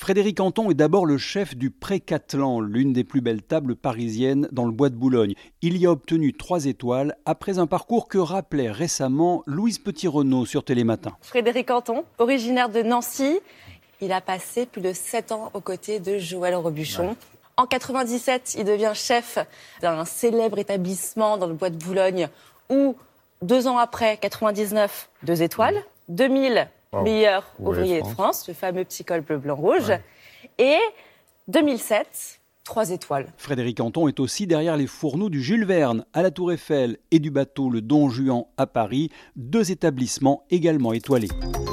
Frédéric Anton est d'abord le chef du Pré-Catelan, l'une des plus belles tables parisiennes dans le bois de Boulogne. Il y a obtenu 3 étoiles après un parcours que rappelait récemment Louise Petit-Renaud sur Télématin. Frédéric Anton, originaire de Nancy, il a passé plus de 7 ans aux côtés de Joël Robuchon. Ouais. En 97, il devient chef d'un célèbre établissement dans le bois de Boulogne où, 2 ans après, 99, 2 étoiles, 2000, meilleur ouvrier de France, le fameux petit col bleu-blanc-rouge, et 2007, 3 étoiles. Frédéric Anton est aussi derrière les fourneaux du Jules Verne à la Tour Eiffel et du bateau Le Don Juan à Paris, 2 établissements également étoilés.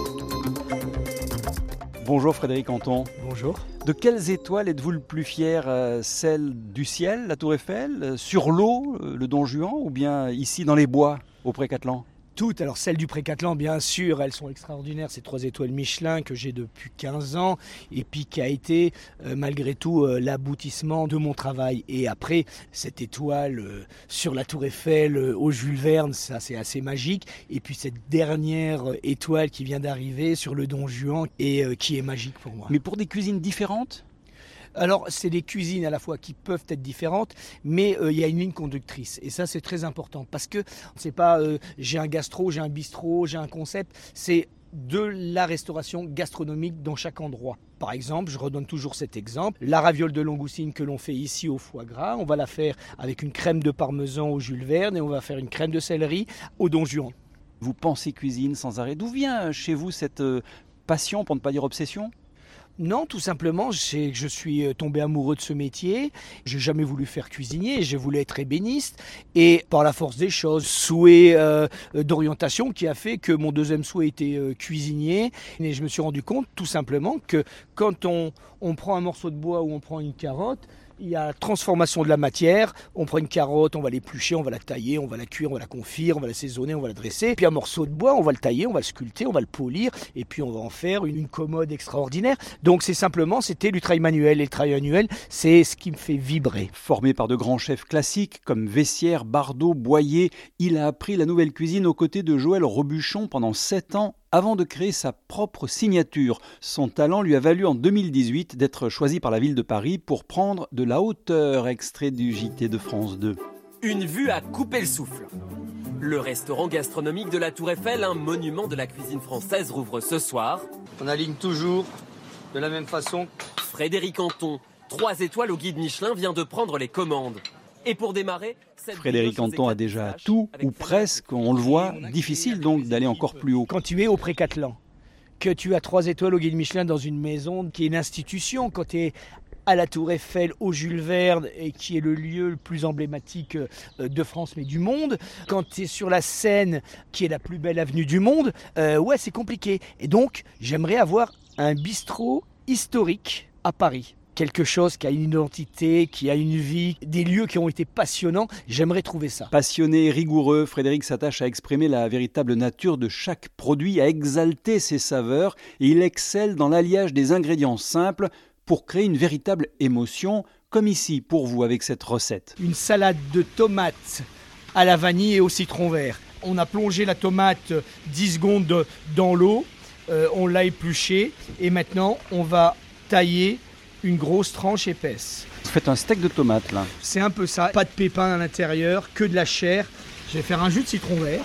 Bonjour Frédéric Anton. Bonjour. De quelles étoiles êtes-vous le plus fier ? Celle du ciel, la Tour Eiffel, sur l'eau, le Don Juan, ou bien ici dans les bois, au Pré-Catelan ? Toutes, alors celles du Pré-Catelan, bien sûr, elles sont extraordinaires. C'est 3 étoiles Michelin que j'ai depuis 15 ans et puis qui a été malgré tout l'aboutissement de mon travail. Et après, cette étoile sur la Tour Eiffel, au Jules Verne, ça c'est assez magique. Et puis cette dernière étoile qui vient d'arriver sur le Don Juan et qui est magique pour moi. Mais pour des cuisines différentes ? Alors, c'est des cuisines à la fois qui peuvent être différentes, mais il y a une ligne conductrice. Et ça, c'est très important parce que c'est pas j'ai un gastro, j'ai un bistrot, j'ai un concept. C'est de la restauration gastronomique dans chaque endroit. Par exemple, je redonne toujours cet exemple, la raviole de langoustine que l'on fait ici au foie gras, on va la faire avec une crème de parmesan au Jules Verne et on va faire une crème de céleri au Don Juan. Vous pensez cuisine sans arrêt. D'où vient chez vous cette passion, pour ne pas dire obsession ? Non, tout simplement, je suis tombé amoureux de ce métier. J'ai jamais voulu faire cuisinier, j'ai voulu être ébéniste. Et par la force des choses, souhait d'orientation qui a fait que mon deuxième souhait était cuisinier. Et je me suis rendu compte tout simplement que quand on prend un morceau de bois ou on prend une carotte, il y a la transformation de la matière. On prend une carotte, on va l'éplucher, on va la tailler, on va la cuire, on va la confire, on va l'assaisonner, on va la dresser. Puis un morceau de bois, on va le tailler, on va le sculpter, on va le polir. Et puis on va en faire une commode extraordinaire. Donc c'était du travail manuel. Et le travail manuel, c'est ce qui me fait vibrer. Formé par de grands chefs classiques comme Vessière, Bardot, Boyer, il a appris la nouvelle cuisine aux côtés de Joël Robuchon pendant 7 ans avant de créer sa propre signature. Son talent lui a valu en 2018 d'être choisi par la ville de Paris pour prendre de la hauteur, extrait du JT de France 2. Une vue à couper le souffle. Le restaurant gastronomique de la Tour Eiffel, un monument de la cuisine française, rouvre ce soir. On aligne toujours de la même façon. Frédéric Anton, 3 étoiles au guide Michelin, vient de prendre les commandes. Et pour démarrer, Frédéric Anton a déjà tout, ou presque, on le voit. Difficile donc d'aller encore plus haut. Quand tu es au Pré-Catelan, que tu as 3 étoiles au guide Michelin dans une maison qui est une institution, quand tu es à la Tour Eiffel, au Jules Verne, et qui est le lieu le plus emblématique de France, mais du monde, quand tu es sur la Seine, qui est la plus belle avenue du monde, c'est compliqué. Et donc, j'aimerais avoir un bistrot historique à Paris. Quelque chose qui a une identité, qui a une vie, des lieux qui ont été passionnants. J'aimerais trouver ça. Passionné et rigoureux, Frédéric s'attache à exprimer la véritable nature de chaque produit, à exalter ses saveurs. Et il excelle dans l'alliage des ingrédients simples pour créer une véritable émotion, comme ici pour vous avec cette recette. Une salade de tomates à la vanille et au citron vert. On a plongé la tomate 10 secondes dans l'eau, on l'a épluchée et maintenant on va tailler une grosse tranche épaisse. Vous faites un steak de tomates là. C'est un peu ça, pas de pépins à l'intérieur, que de la chair. Je vais faire un jus de citron vert.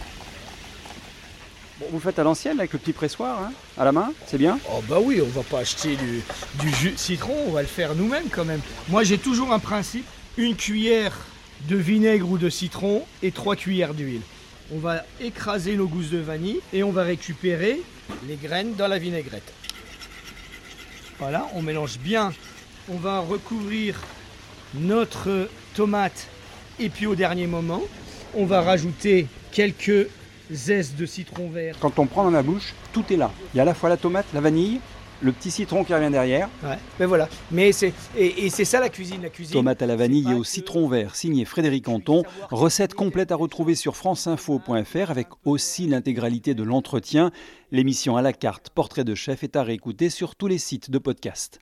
Bon, vous faites à l'ancienne avec le petit pressoir, à la main, c'est bien ? Oh bah oui, on va pas acheter du jus de citron, on va le faire nous-mêmes quand même. Moi j'ai toujours un principe, une cuillère de vinaigre ou de citron et 3 cuillères d'huile. On va écraser nos gousses de vanille et on va récupérer les graines dans la vinaigrette. Voilà, on mélange bien. On va recouvrir notre tomate et puis au dernier moment, on va rajouter quelques zestes de citron vert. Quand on prend dans la bouche, tout est là. Il y a à la fois la tomate, la vanille, le petit citron qui revient derrière. Ouais, ben voilà. Mais c'est ça la cuisine. Tomate à la vanille et au citron vert, signé Frédéric Anton. Recette complète à retrouver sur franceinfo.fr avec aussi l'intégralité de l'entretien. L'émission à la carte Portrait de chef est à réécouter sur tous les sites de podcast.